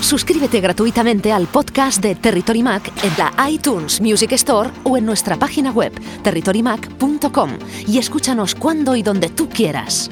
Suscríbete gratuitamente al podcast de Territory Mac en la iTunes Music Store o en nuestra página web territorymac.com y escúchanos cuando y donde tú quieras.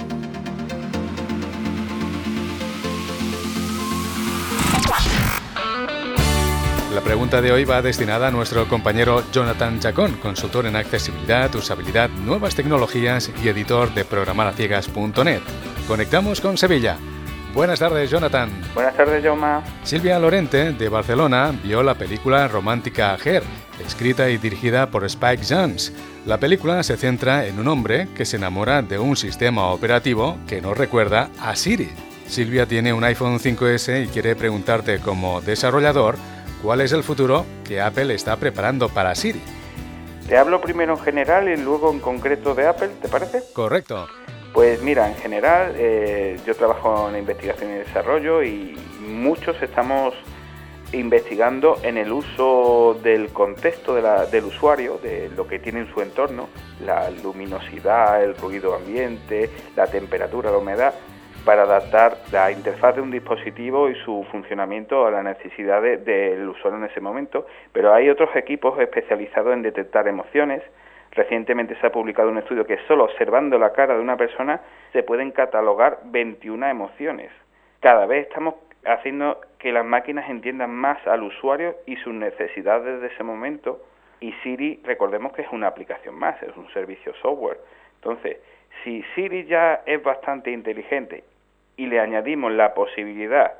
La pregunta de hoy va destinada a nuestro compañero Jonathan Chacón, consultor en accesibilidad, usabilidad, nuevas tecnologías y editor de programaraciegas.net. Conectamos con Sevilla. Buenas tardes, Jonathan. Buenas tardes, Jaume. Silvia Lorente, de Barcelona, vio la película romántica Her, escrita y dirigida por Spike Jonze. La película se centra en un hombre que se enamora de un sistema operativo que nos recuerda a Siri. Silvia tiene un iPhone 5S y quiere preguntarte como desarrollador ¿cuál es el futuro que Apple está preparando para Siri? Te hablo primero en general y luego en concreto de Apple, ¿te parece? Correcto. Pues mira, en general yo trabajo en investigación y desarrollo y muchos estamos investigando en el uso del contexto del usuario, de lo que tiene en su entorno, la luminosidad, el ruido ambiente, la temperatura, la humedad, para adaptar la interfaz de un dispositivo y su funcionamiento a las necesidades del usuario en ese momento. Pero hay otros equipos especializados en detectar emociones. Recientemente se ha publicado un estudio que solo observando la cara de una persona se pueden catalogar 21 emociones. Cada vez estamos haciendo que las máquinas entiendan más al usuario y sus necesidades de ese momento. Y Siri, recordemos que es una aplicación más, es un servicio software. Entonces, si Siri ya es bastante inteligente y le añadimos la posibilidad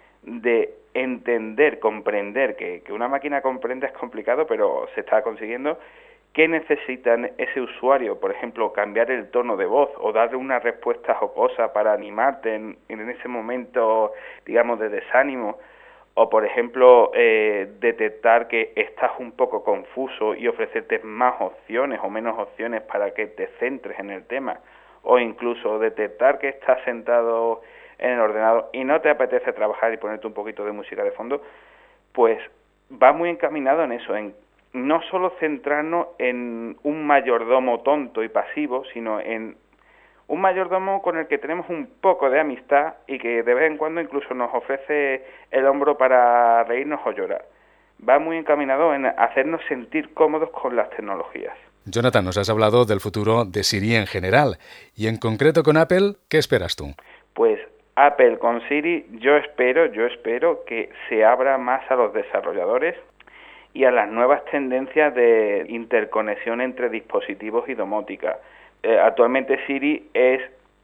de entender, comprender, que una máquina comprenda es complicado, pero se está consiguiendo, ¿qué necesita ese usuario? Por ejemplo, cambiar el tono de voz o darle una respuesta jocosa para animarte en ese momento, digamos, de desánimo, o por ejemplo, detectar que estás un poco confuso y ofrecerte más opciones o menos opciones para que te centres en el tema, o incluso detectar que estás sentado en el ordenador y no te apetece trabajar y ponerte un poquito de música de fondo, pues va muy encaminado en eso, en no solo centrarnos en un mayordomo tonto y pasivo, sino en un mayordomo con el que tenemos un poco de amistad y que de vez en cuando incluso nos ofrece el hombro para reírnos o llorar. Va muy encaminado en hacernos sentir cómodos con las tecnologías. Jonathan, nos has hablado del futuro de Siri en general y en concreto con Apple, ¿qué esperas tú? Pues Apple con Siri, yo espero que se abra más a los desarrolladores y a las nuevas tendencias de interconexión entre dispositivos y domótica. Actualmente Siri es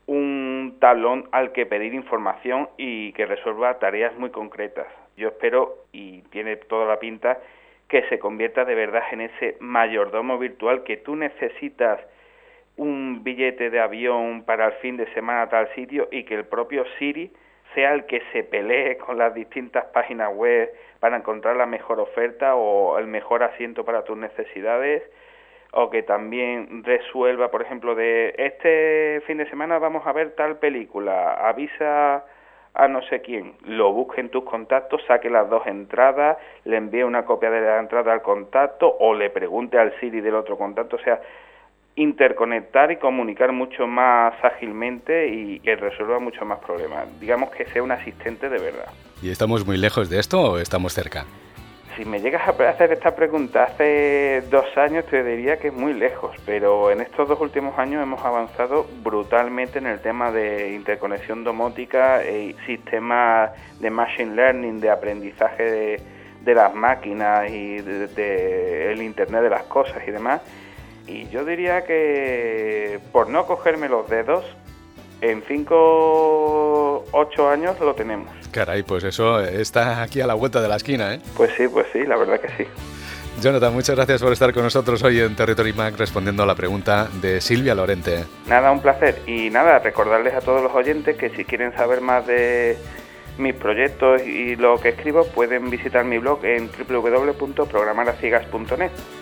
un tablón al que pedir información y que resuelva tareas muy concretas. Yo espero, y tiene toda la pinta, que se convierta de verdad en ese mayordomo virtual que tú necesitas un billete de avión para el fin de semana a tal sitio y que el propio Siri sea el que se pelee con las distintas páginas web para encontrar la mejor oferta o el mejor asiento para tus necesidades, o que también resuelva, por ejemplo, de este fin de semana vamos a ver tal película, avisa a no sé quién, lo busque en tus contactos, saque las dos entradas, le envíe una copia de la entrada al contacto o le pregunte al Siri del otro contacto, o sea, interconectar y comunicar mucho más ágilmente y que resuelva mucho más problemas. Digamos que sea un asistente de verdad. ¿Y estamos muy lejos de esto o estamos cerca? Si me llegas a hacer esta pregunta hace 2 años te diría que es muy lejos, pero en estos 2 últimos años hemos avanzado brutalmente en el tema de interconexión domótica y sistemas de machine learning, de aprendizaje de las máquinas y de el Internet de las cosas y demás. Y yo diría que, por no cogerme los dedos, en 5-8 años lo tenemos. Caray, pues eso está aquí a la vuelta de la esquina, ¿eh? Pues sí, la verdad que sí. Jonathan, muchas gracias por estar con nosotros hoy en Territory Mac respondiendo a la pregunta de Silvia Lorente. Nada, un placer. Y nada, recordarles a todos los oyentes que si quieren saber más de mis proyectos y lo que escribo, pueden visitar mi blog en www.programaraciegas.net.